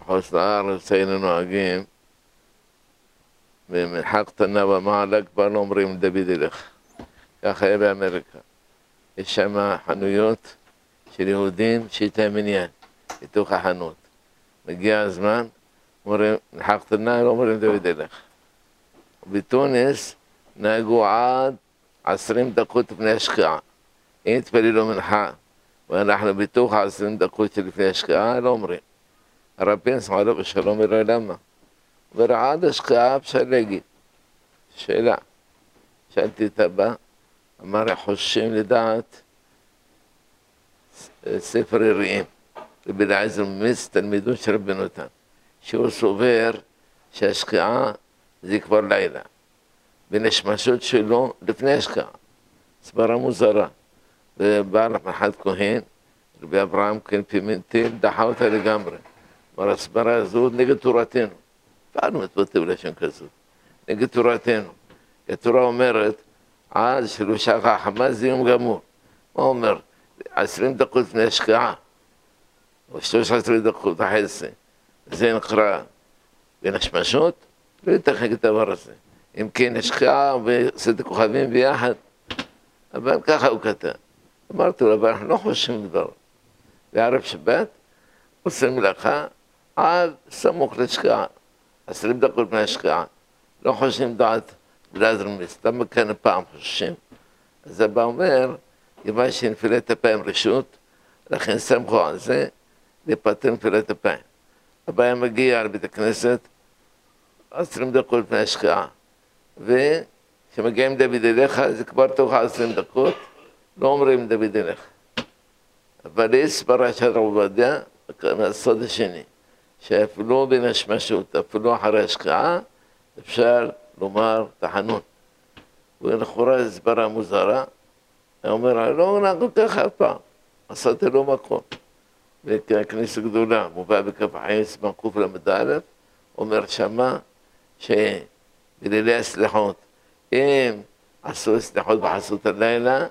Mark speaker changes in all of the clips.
Speaker 1: בחוץ לארץ היינו נוהגים, במרחק קטנה במעלה כבר לא אומרים דוד ילך. ככה היה באמריקה. יש שם חנויות של יהודים שיש להם עניין, בתוך החנות. מגיע הזמן, אומרים, מרחק קטנה, לא אומרים דוד ילך. בתוניס נהגו עד 20 דקות לפני השקיעה. אם התפללו מנחה, ואנחנו בתוך 20 דקות שלפני השקיעה, לא אומרים. הרבי נסמא עליו בשלום אומר למה? אומר עד השקיעה אפשר להגיד. שאלה. שאלתי את הבא, אמר חוששים לדעת ספר יראים. רבי אליעזר ממיץ תלמידו של רבי נתן, שהוא סובר שהשקיעה זה כבר לילה. ונשמשות שלו לפני השקיעה. סברה מוזרה. ובא למחד כהן, רבי אברהם כהן פימנטל, דחה אותה לגמרי. אמר, הסברה הזו נגד תורתנו. פעם מתבטא בלשון כזאת. נגד תורתנו. התורה אומרת, עד שלושה חכמה זה יום גמור. מה אומר? 20 דקות לפני השקיעה, או 13 דקות אחרי זה. זה נקרא בין השמשות, לא ייתכן את הדבר הזה. אם כן, השקיעה וסת הכוכבים ביחד, אבל ככה הוא כתב. אמרתי לו, אבל אנחנו לא חושבים דבר. בערב שבת, עושים מלאכה עד סמוך לשקיעה, 20 דקות לפני השקיעה. לא חושבים דעת ולעזר מיץ. למה כאן הפעם חושבים? אז הבא אומר, כיוון שנפילת אפיים רשות, לכן סמכו על זה, לפטר נפילת אפיים. הבא היה מגיע לבית הכנסת, 20 דקות לפני השקיעה. וכשמגיעים דוד אליך, זה כבר תוך 20 דקות, לא אומרים דוד אליך. אבל יש סברה של רב עובדיה, מהסוד השני, שאפילו בין השמשות, אפילו אחרי השקיעה, אפשר לומר תחנון. ולכאורה זו סברה מוזרה, הוא אומר, לא נהגו ככה אף פעם, עשיתי לו מקום. וככניסה גדולה, מובא בכף החיים, סימן קל"א, אומר שמה שבלילי הסליחות, אם עשו סליחות בחסות הלילה,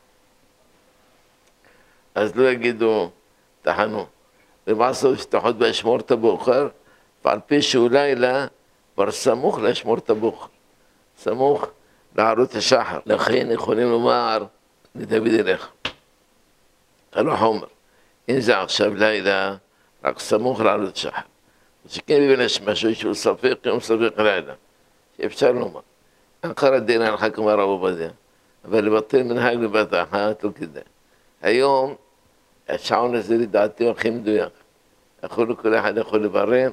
Speaker 1: אז לא יגידו תחנון. ואם עשו סליחות באשמורת הבוקר, ועל פי שהוא לילה, כבר סמוך לאשמורת הבוקר, סמוך לעלות השחר. לכן יכולים לומר לדוד אליך. הלא חומר. אם זה עכשיו לילה, רק סמוך לעלות השחר. שכן בבין משהו שהוא ספק, יום ספק לילה. שאפשר לומר. אחר הדין הלכה כמו הרב עובדיה. אבל לבטל מנהג בבת אחת לא כדאי. היום, השעון הזה לדעתי הוא הכי מדויק. כל אחד יכול לברר,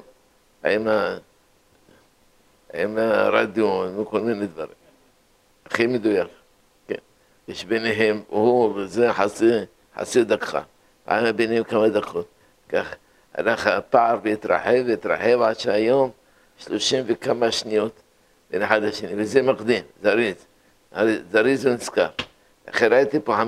Speaker 1: עם הרדיו, עם כל מיני דברים. הכי מדויק, כן. יש ביניהם, הוא וזה חצי דקה. היה ביניהם כמה דקות. כך, הלך הפער והתרחב עד שהיום 30 וכמה שניות בין אחד השני. וזה מקדים, זריז ונזכר. אחרי ראיתי פה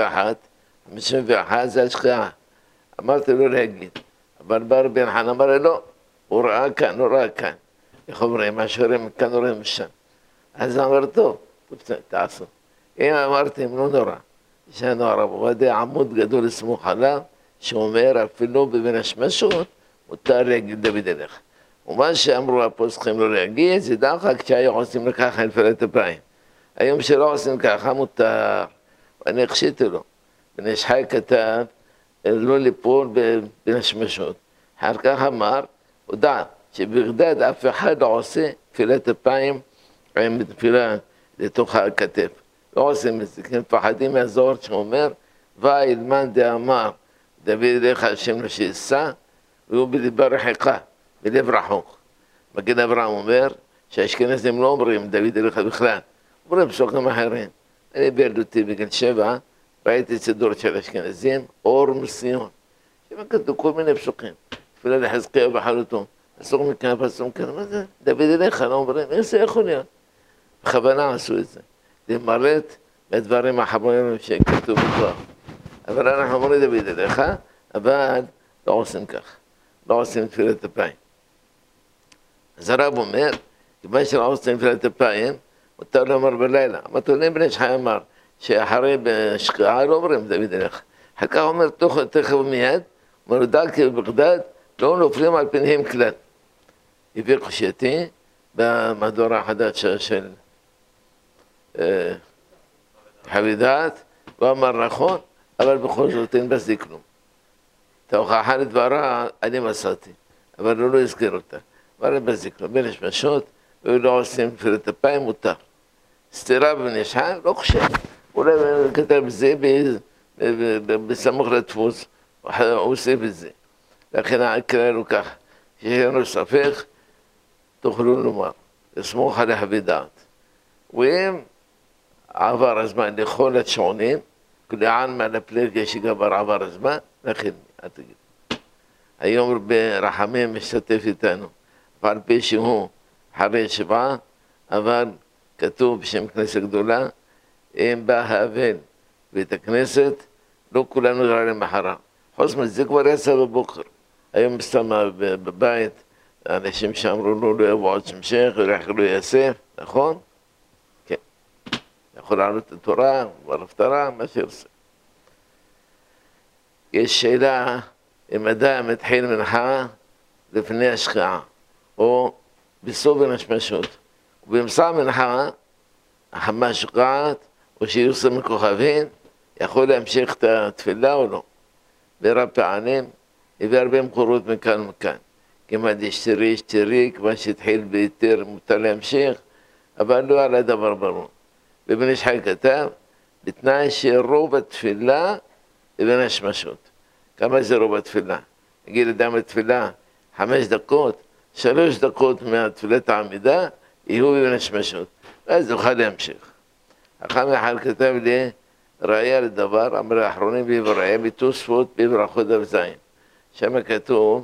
Speaker 1: 51 זה השקיעה. אמרתי לו להגיד. אבל בא רבי נחמן אמר לי לא, הוא ראה כאן. איך אומרים, מה שרואים כאן רואים משם. אז אמר טוב, תעשו. אם אמרתם לא נורא, יש לנו הרב עובדיה עמוד גדול לסמוך עליו, שאומר אפילו בבין השמשות, מותר להגיד דוד אליך. ומה שאמרו הפוסקים לא להגיד, זה דווקא כשהיו עושים לככה נפילת אפיים. היום שלא עושים ככה מותר, ואני הקשיתי לו. בן איש חי כתב, לא ליפול בין השמשות. אחר כך אמר, הודע שבגדד אף אחד לא עושה נפילת אפיים עם נפילה לתוך הכתף. לא עושים את זה, כי הם מפחדים מהזוהר שאומר, וילמן דאמר, דוד אליך השם שישא, והוא בלבה רחיקה, בלב רחוק. מגן אברהם אומר, שהאשכנזים לא אומרים דוד אליך בכלל, אומרים פסוקים אחרים. אני בילדותי בגיל 7, ראיתי סידור של אשכנזים, אור מציון. שם כתוב כל מיני פסוקים. תפילה לחזקאל בחלותו. פסוק מכאן, פסוק מכאן, מה זה? דוד אליך, לא אומרים, איך זה יכול להיות? בכוונה עשו את זה. זה מראת מהדברים האחרונים שכתוב בכוח. אבל אנחנו אומרים דוד אליך, אבל לא עושים כך. לא עושים תפילת אפיים. אז הרב אומר, כיוון שלא עושים תפילת אפיים, מותר לומר בלילה. המתונים בן איש חי אמר, שאחרי בשקיעה לא אומרים דוד אליך. אחר כך אומר תכף ומיד, אומר דע כי בבגדד לא נופלים על פניהם כלל. הביא קושייתי במהדורה החדש של חבידת, הוא אמר נכון, אבל בכל זאת אין בזה כלום. את ההוכחה לדברה אני מסרתי, אבל הוא לא הזכיר אותה. אבל אין בזה כלום, בין השמשות, והוא לא עושים תפילת אפיים, מותר. סתירה בנשחה, לא חושב. אולי כתב זה בסמוך לדפוס, הוא עושה בזה. לכן הקרא לו כך, שיהיה לנו ספק, תוכלו לומר, לסמוך על החבידת. ואם עבר הזמן לכל השעונים, כלען מהפלגיה שגבר עבר הזמן, לכן, אל תגיד. היום רבי רחמים משתתף איתנו, ועל פי שהוא אחרי שבעה, אבל כתוב בשם כנסת גדולה, אם בא האבל בית הכנסת, לא כולנו נראה למחרה. חוץ מזה כבר יצא בבוקר. היום סתם בבית, האנשים שאמרו לו לא יבוא עוד שמשך, לא יחלו יאסף, נכון? כן. יכול לעלות את התורה, כבר הפטרה, מה שירצה. יש שאלה אם אדם מתחיל מנחה לפני השקיעה, או בסוף הנשמשות. ובאמצע מנחה, החמה שוקעת, או שיוסר מכוכבים, יכול להמשיך את התפילה או לא. ברב פעמים, הביא הרבה מקורות מכאן ומכאן. כמעט ישתרי, כמעט שהתחיל ביתר מותר להמשיך, אבל לא על הדבר ברור. ובן איש חי כתב, בתנאי שרוב התפילה לבין השמשות. כמה זה רוב התפילה? נגיד אדם בתפילה 5 דקות, 3 דקות מהתפילת העמידה, יהיו בבין השמשות. ואז נוכל להמשיך. אחר מאחר כתב לי, ראיה לדבר, אמר האחרונים בעבראיה, בתוספות בברכות דף זין. שם כתוב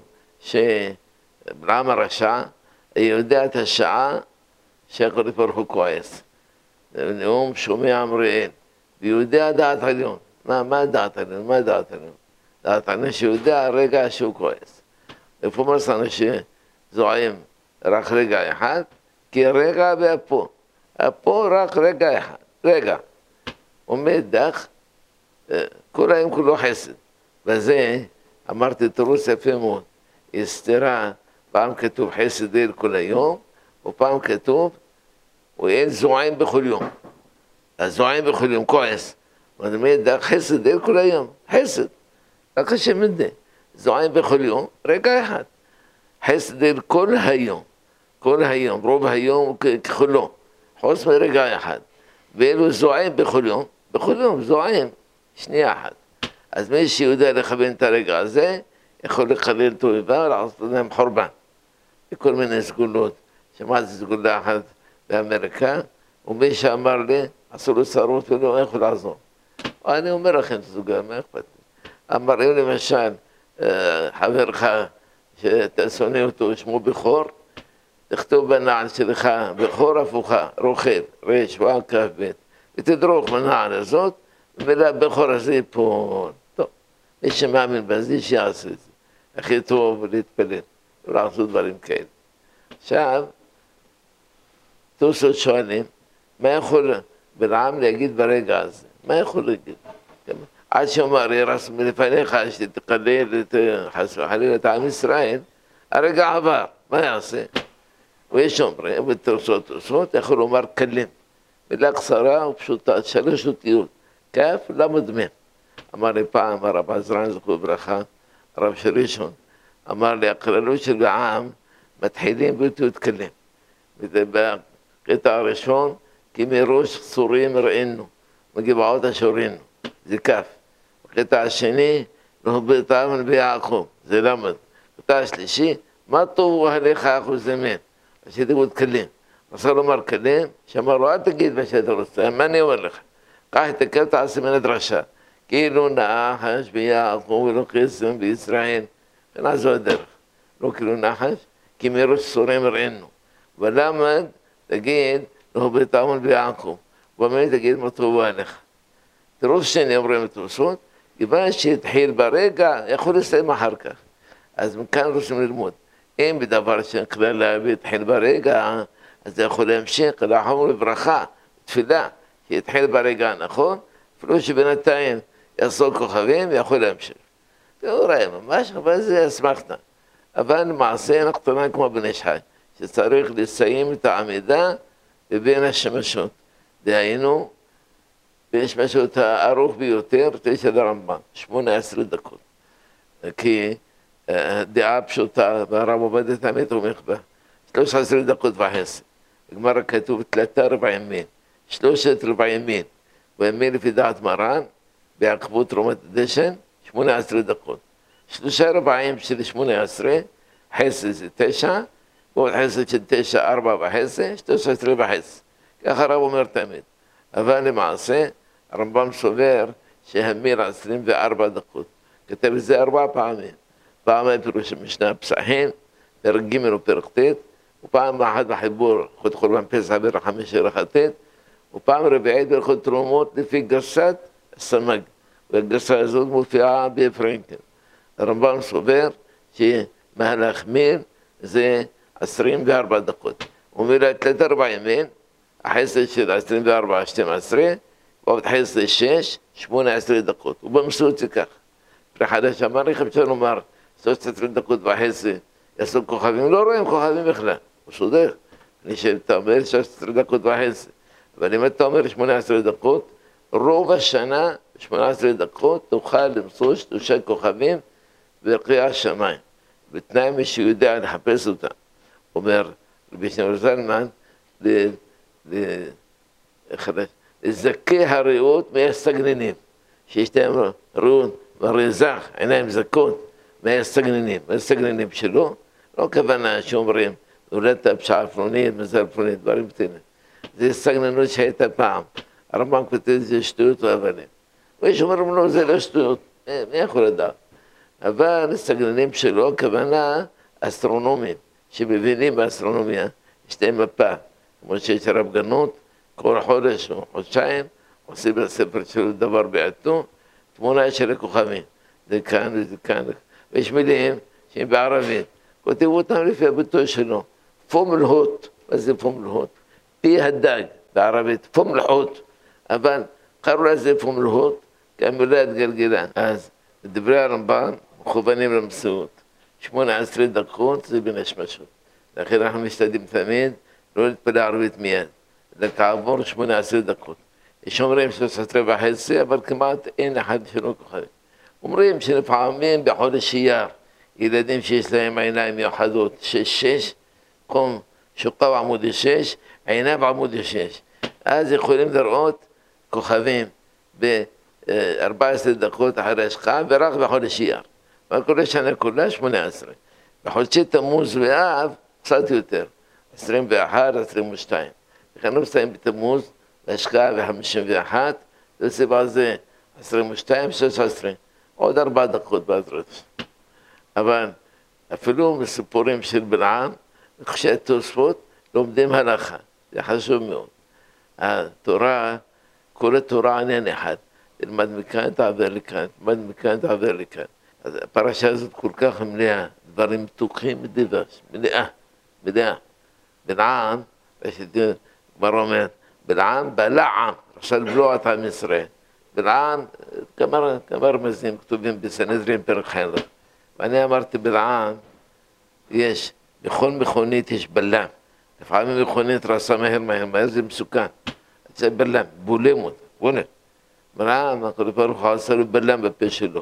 Speaker 1: שבלעם הרשע יודע את השעה שהקדוש ברוך הוא כועס. נאום שומע אמריאל, ויודע דעת עליון. מה דעת עליון? מה דעת עליון? דעת עליון שיודע הרגע שהוא כועס. איפה מרסנו שזועים רק רגע אחד? כי רגע והפה. הפה רק רגע אחד. רגע. עומד דח, כל היום כולו חסד. וזה, אמרתי תירוץ יפה מאוד. יש סתירה, פעם כתוב חסד אל כל היום, ופעם כתוב, ואין זועם בכל יום. הזועם בכל יום, כועס. עומד דח, חסד אל כל היום. חסד. רק השם יודע. זועם בכל יום, רגע אחד. חסד אל כל היום. כל היום, רוב היום ככולו. חוץ מרגע אחד. ואלו זועם בכל יום זועם, שנייה אחת. אז מי שיודע לכוון את הרגע הזה, יכול לחלל תועבה ולעשות להם חורבן. בכל מיני סגולות. שמעתי סגולה אחת באמריקה, ומי שאמר לי, עשו לו צרות ולא יכול לעזור. אני אומר לכם את הסגולה, מה אכפת לי? אמר לי למשל, חברך שאתה שונא אותו, שמו בכור, תכתוב בנעל שלך, בכור הפוכה, רוכב, רש, ו' כ' ב', ותדרוך בנעל הזאת, ולבכור הזה ייפול. טוב, מי שמאמין בזה שיעשה את זה. הכי טוב להתפלל, ולעשות דברים כאלה. עכשיו, תוספות שואלים, מה יכול בלעם להגיד ברגע הזה? מה יכול להגיד? עד שאומר, ירס מלפניך שתקלל את עם ישראל, הרגע עבר, מה יעשה? ויש אומרים, בתוספות, יכול לומר כלים. מילה קצרה ופשוטה, 3 אותיות, כף למ"ם. אמר לי פעם, הרב עזרן זכו ברכה, הרב של ראשון, אמר לי, הכללות של העם מתחילים באותיות כלים. וזה בקטע הראשון, כי מראש צורים ראינו, מגבעות אשורינו, זה כף. בקטע השני, לא בטעם ביעקב, זה למד. בקטע השלישי, מה טובו עליך אחוזמן? שתגיד כלים. רצה לומר כלים, שאמר לו, אל תגיד מה שאתה רוצה, מה אני אומר לך? קח את הכף, תעשה מן הדרשה. כאילו נחש ביעקב ולא קסם בישראל. ונעזו הדרך. לא כאילו נחש, כי מראש צורם ראינו. ולמד, תגיד, לא בטעם ביעקב. ובאמת תגיד מה טובו עליך. תראו שני אומרים את תוספות, כיוון שהתחיל ברגע, יכול לסיים אחר כך. אז מכאן רוצים ללמוד. אם בדבר שכלל להביא התחיל ברגע, אז זה יכול להמשיך, לחום לברכה, תפילה, שהתחיל ברגע הנכון, אפילו שבינתיים יעשו כוכבים ויכול להמשיך. תראו ראה, ממש אבל זה אסמכתה. אבל למעשה אין הקטנה כמו בן איש חי, שצריך לסיים את העמידה בבין השמשות. דהיינו, בין השמשות הארוך ביותר, 9 לרמב"ם, 18 דקות. כי דעה פשוטה, והרב עובד את האמת תומך בה, 13 דקות וחצי. בגמרא כתוב תלתה רבע ימין, 3 רבע ימין, וימין לפי דעת מרן, בעקבות רמת הדשן, 18 דקות. 3 רבעים של 18, חסד זה 9, ועוד חסד של 9, 4 וחסד, 13 וחסד. ככה הרב אומר תמיד. אבל למעשה, הרמב"ם סובר שהמיר 24 דקות. כתב את זה 4 פעמים. פעם פירוש המשנה פסחים, פרק ג' ופרק ט', ופעם אחת בחיבור, חוד חורבן פסח פרק 5 פרק ט', ופעם רביעית ברכות תרומות לפי גרסת הסמ"ג, והגרסה הזאת מופיעה בפרנקל. הרמב"ם סובר שמהלהחמיר זה 24 דקות. הוא אומר לה תלת 4 ימין, החסד של 24, 12, ועוד חסד 6, 18 דקות. ובמסות זה כך. פרי חדש אמר לי, אפשר לומר, 13 דקות וחסד, יעשו כוכבים, לא רואים כוכבים בכלל, הוא סודך. אני שאתה אומר 13 דקות וחסד, אבל אם אתה אומר 18 דקות, רוב השנה, 18 דקות, תוכל למצוא 3 כוכבים וקריאה השמיים. בתנאי מי שיודע לחפש אותם. אומר רבי שמעון זלמן, לזכי הריאות מהסגננים, שיש להם ריאות מרזח, עיניים זכות, מהסגננים. מהסגננים שלו, לא כוונה שאומרים, נולדת פשעה פלונית, מזל פלונית, דברים קטנים. זה סגננות שהייתה פעם. הרמב"ם כותב את זה שטויות ואבנים. ויש אומרים לו, זה לא שטויות, מי יכול לדעת? אבל הסגננים שלו, כוונה אסטרונומים, שמבינים באסטרונומיה, יש להם מפה, כמו שיש רב גנות, כל חודש או חודשיים, עושים בספר שלו דבר בעתו, תמונה של הכוכבים, זה כאן וזה כאן, ויש מילים שהם בערבית, כותבו אותם לפי הביטוי שלו, פום אלהות, מה זה פום אלהות? פי הדג, בערבית, פום אלהות, אבל קראו לזה פום אלהות, כמילה התגלגלה. אז דברי הרמב"ם מכוונים למציאות, 18 דקות זה בין השמשות. לכן אנחנו משתדלים תמיד לא להתפלל ערבית מיד, אלא כעבור 18 דקות. יש אומרים 13 וחצי, אבל כמעט אין אחד שלא כוכבים. אומרים שלפעמים בחודש אייר, ילדים שיש להם עיניים מיוחדות, 6, קום שוקה בעמוד 6, עיניו בעמוד 6. אז יכולים לראות כוכבים ב-14 דקות אחרי השקעה, ורק בחודש אייר. מה קורה שנה כולה? 18. בחודשי תמוז ואב, קצת יותר, 21, 22. לכן לא מסתיים בתמוז, להשקעה ב-51, זה סיבה זה 22, 16, עוד 4 דקות בעזרת. אבל אפילו מסיפורים של בלעם, כשהתוספות לומדים הלכה, זה חשוב מאוד. התורה, כל התורה עניין אחד, תלמד מכאן, תעבר לכאן, תלמד מכאן, תעבר לכאן. אז הפרשה הזאת כל כך מלאה, דברים מתוקים מדבש, מלאה. בלעם, כבר אומר, בלעם בלעם, רצה לבלוע את עם ישראל. בלעם, כמה רמזים כתובים בסנהדרין פרק ח'. ואני אמרתי בלעם, יש, בכל מכונית יש בלם. לפעמים מכונית רצה מהר, זה מסוכן. זה בלם, בולם אותה, בולם. בלעם, הקדוש ברוך הוא עשה לו בלם בפה שלו.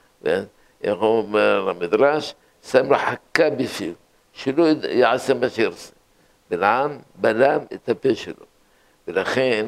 Speaker 1: איך הוא אומר המדרש, שם לו חכה בפיו, שלא יעשה מה שירצה. בלעם בלם את הפה שלו. ולכן,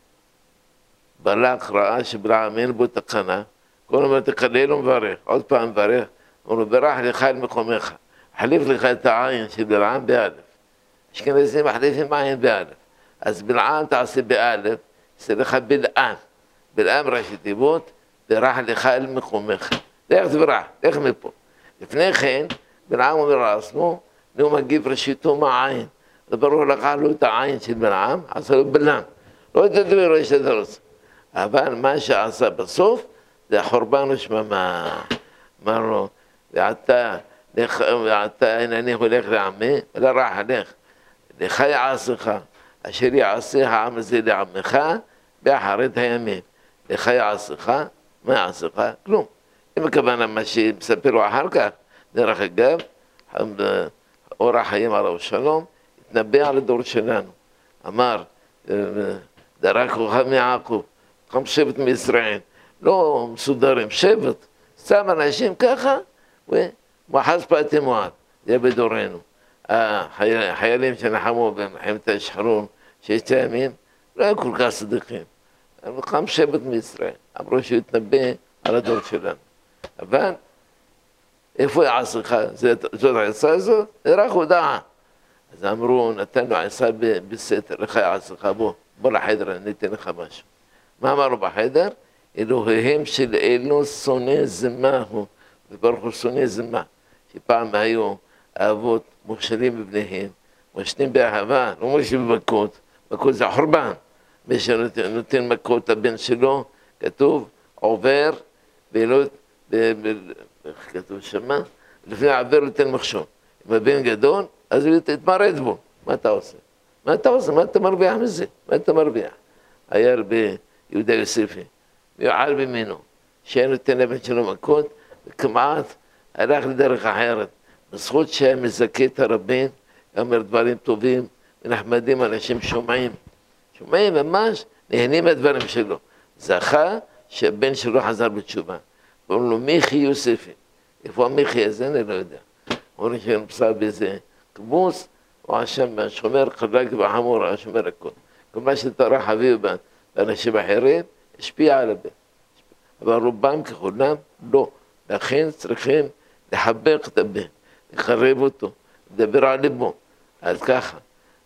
Speaker 1: בלק ראה שבלעם אין בו תקנה, כל הזמן תקלל ומברך, עוד פעם מברך, הוא אומר, ברך לך אל מקומך, חליף לך את העין של בלעם באלף. אשכנזים מחליפים עין באלף. אז בלעם תעשה באלף, זה לך בלעם. בלעם ראשי תיבות, ברך לך אל מקומך. לך תברח, לך מפה. לפני כן, בלעם אומר לעצמו, הוא מגיב ראשיתו מהעין. זה ברור לקח לו את העין של בלעם, עשה לו בלם. לא יתדבר, לא ישתדר את זה. אבל מה שעשה בסוף, זה החורבן ושממה. אמר לו, ועתה הנני הולך לעמי, אלא רח לך. לך יעשך, אשר יעשה העם הזה לעמך, באחרית הימים. לך יעשך, מה יעשך? כלום. אם הכוונה מה שמספר לו אחר כך, דרך אגב, אור החיים עליו שלום, התנבא על הדור שלנו. אמר, דרק כוכב מיעקב, קם שבט מישראל, לא מסודרים, שבט, שם אנשים ככה, ומחז פאתי מואב, זה בדורנו. החיילים שנחמו במלחמת השחרור, ששת הימים, לא היו כל כך צדיקים. קם שבט מישראל, אמרו שהוא יתנבא על הדור שלנו. אבל איפה העצתך? זאת העצה הזאת? רק הודעה. אז אמרו, נתנו עצה בסתר, לך העצתך, בוא לחדר, אני אתן לך משהו. מה אמרנו בחדר? אלוהיהם של אלו שונא זמה הוא, וברוך הוא שונא זמה, שפעם היו אבות מוכשלים בבניהם, משנים באהבה, לא מרשים במכות, מכות זה חורבן. מי שנותן מכות לבן שלו, כתוב, עובר, ולא, איך כתוב שמה? לפני עבר לתן מחשוב. אם הבן גדול, אז הוא יתמרד בו. מה אתה עושה? מה אתה עושה? מה אתה מרוויח מזה? מה אתה מרוויח? היה רבי יהודה יוספי, מיוחד ממנו, שהיה נותן לבן שלו מכות, וכמעט הלך לדרך אחרת. בזכות שהיה מזכה את הרבים, אומר דברים טובים ונחמדים, אנשים שומעים. שומעים ממש, נהנים מהדברים שלו. זכה שהבן שלו חזר בתשובה. קוראים לו מיכי יוספי. איפה המיכי הזה? אני לא יודע. אומרים שנפסל באיזה קיבוץ, או השם השומר חלק וחמור, השומר הכל. כל מה שתראה חביב באנשים אחרים, השפיע על הבן. אבל רובם ככולם לא. לכן צריכים לחבק את הבן, לקרב אותו, לדבר על ליבו. אז ככה.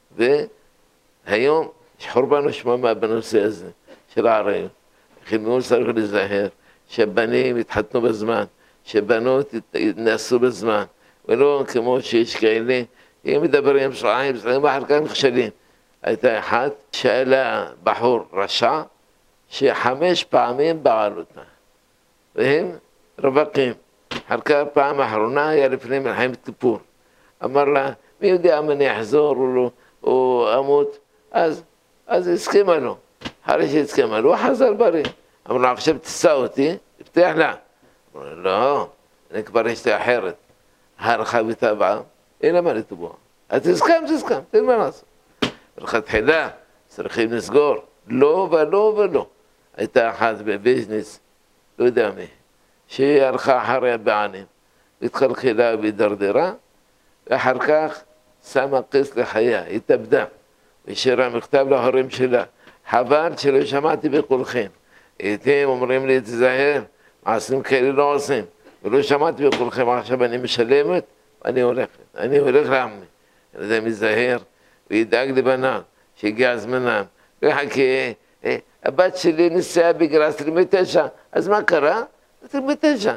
Speaker 1: והיום יש חורבן ושממה בנושא הזה של העריות. חינוך צריך להיזהר, שבנים יתחתנו בזמן, שבנות יתנסו בזמן, ולא כמו שיש כאלה, אם מדברים שרעים, אחר כך נכשלים. הייתה אחת, שאלה בחור רשע, ש5 פעמים בעל אותה, והם רווקים. אחר כך פעם האחרונה היה לפני מלחמת כיפור. אמר לה, מי יודע אם אני אחזור או אמות? אז הסכימה לו. אחרי שהסכימה לו, הוא חזר בריא. אמר לה, עכשיו תישא אותי, הבטיח לה. אמר לה, לא, אני כבר אשתי אחרת. הערכה וטבעה, אין לה מה לתבוע. אז תסכם, תן מה לעשות. לכתחילה, צריכים לסגור. לא ולא ולא. הייתה אחת בביזנס, לא יודע מי, שהיא הלכה אחריה בענים, התחלחלה והתדרדרה, ואחר כך שמה כיס לחייה, התאבדה, והשאירה מכתב להורים שלה, חבל שלא שמעתי בקולכם, אתם אומרים לי תזהר, מעשים כאלה לא עושים, ולא שמעתי בקולכם, עכשיו אני משלמת, ואני הולך לעמי, אני מזהר, וידאג לבניו, שהגיע זמנם, וחכה, הבת שלי נסיעה בגיל 29, אז מה קרה? 29,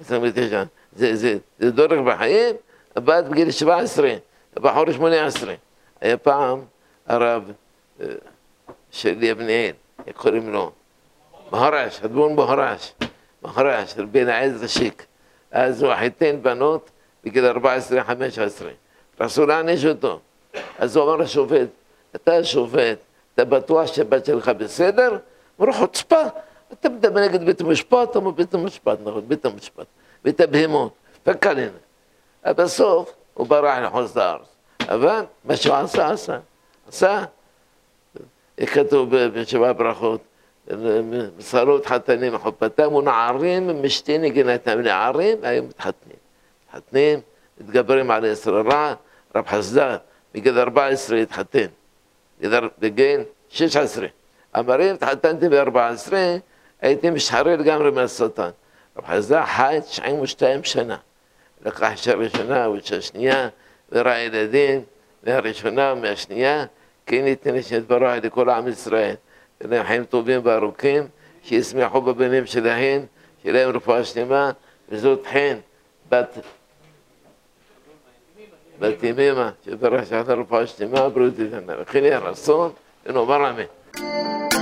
Speaker 1: זה דורך בחיים, הבת בגיל 17, הבחור 18. היה פעם הרב של יבניאל, איך קוראים לו? בהרש, אדמון בהרש, רבי נעז רשיק. אז הוא חיתן בנות בגיל 14-15. רצו להעניש אותו. אז הוא אמר לשופט, אתה שופט, אתה בטוח שהבת שלך בסדר? אמרו חוצפה, אתה מדבר נגד בית המשפט, אמרו בית המשפט, נכון, בית המשפט, בית הבהמות, פקלין. בסוף הוא ברח לחוץ לארץ, אבל מה שהוא עשה, כתוב בשבע ברכות, מסרות חתנים מחופתם ונערים משתי נגינתם, נערים היו מתחתנים, מתגברים על יסר הרע, רב חסדא, בגיל 14 התחתן, בגיל 16. אמרים, התחתנתי ב-14, הייתי משחרר לגמרי מהשטן. רב חסדא חי 92 שנה. לקח אישה ראשונה ואישה שנייה, וראה ילדים, מהראשונה ומהשנייה, כי ניתן שנתברך לכל עם ישראל. ולהם חיים טובים וארוכים, שישמחו בבנים שלהם, שיהיה להם רפואה שלמה, וזאת חן, בת ימימה, שברך שחת הרפואה שלמה, בריאות איתנה. וכן יהיה רצון, ונאמר אמן.